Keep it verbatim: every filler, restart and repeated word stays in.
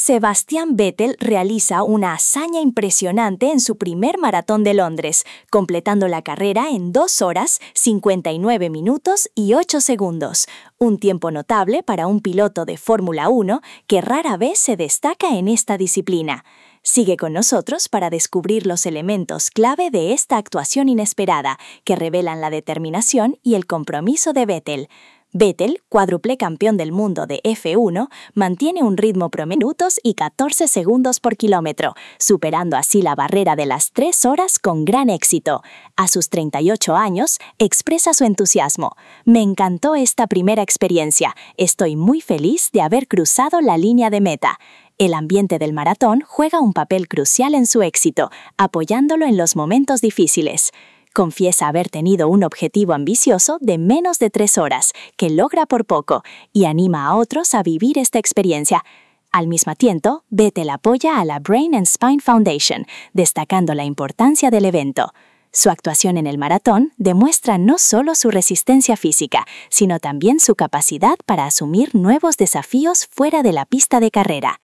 Sebastian Vettel realiza una hazaña impresionante en su primer maratón de Londres, completando la carrera en dos horas, cincuenta y nueve minutos y ocho segundos, un tiempo notable para un piloto de Fórmula uno que rara vez se destaca en esta disciplina. Sigue con nosotros para descubrir los elementos clave de esta actuación inesperada, que revelan la determinación y el compromiso de Vettel. Vettel, cuádruple campeón del mundo de F uno, mantiene un ritmo promedio de minutos y catorce segundos por kilómetro, superando así la barrera de las tres horas con gran éxito. A sus treinta y ocho años, expresa su entusiasmo. Me encantó esta primera experiencia. Estoy muy feliz de haber cruzado la línea de meta. El ambiente del maratón juega un papel crucial en su éxito, apoyándolo en los momentos difíciles. Confiesa haber tenido un objetivo ambicioso de menos de tres horas, que logra por poco, y anima a otros a vivir esta experiencia. Al mismo tiempo, Vettel apoya a la Brain and Spine Foundation, destacando la importancia del evento. Su actuación en el maratón demuestra no solo su resistencia física, sino también su capacidad para asumir nuevos desafíos fuera de la pista de carrera.